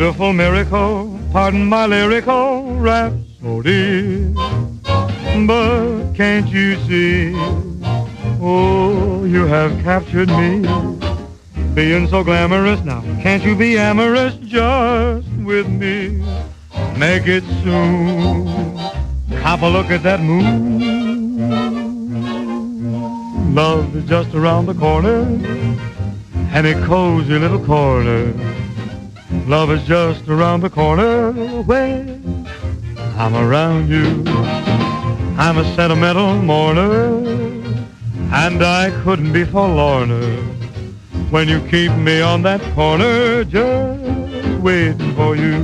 beautiful miracle, pardon my lyrical rhapsody. But can't you see, oh, you have captured me, being so glamorous. Now, can't you be amorous just with me? Make it soon. Have a look at that moon. Love is just around the corner, any cozy little corner. Love is just around the corner when I'm around you. I'm a sentimental mourner, and I couldn't be forlorner when you keep me on that corner just waiting for you.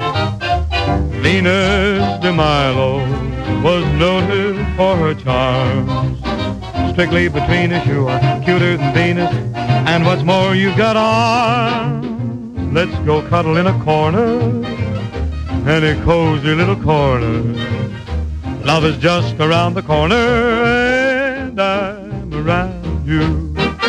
Venus de Milo was noted for her charms. Strictly between us, you are cuter than Venus, and what's more, you've got arms. Let's go cuddle in a corner, any cozy little corner. Love is just around the corner, and I'm around you.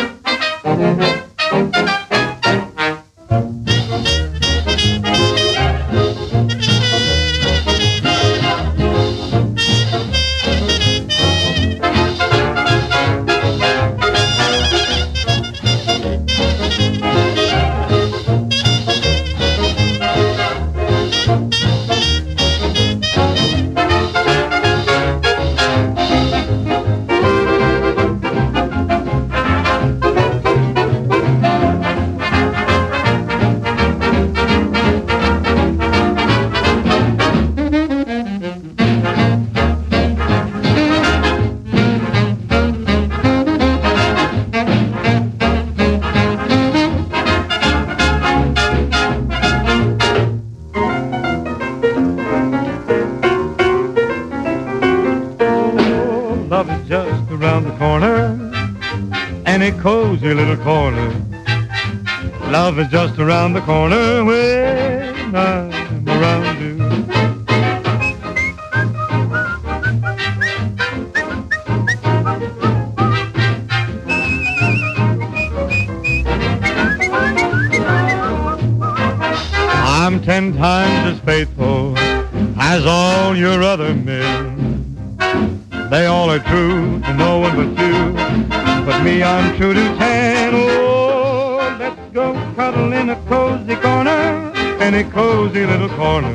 Love is just around the corner, any cozy little corner. Love is just around the corner when I'm around you. I'm 10 times as faithful as all your other men. They all are true to no one but you, but me, I'm true to 10. Oh, let's go cuddle in a cozy corner, any cozy little corner.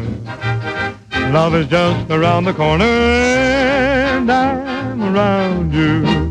Love is just around the corner, and I'm around you.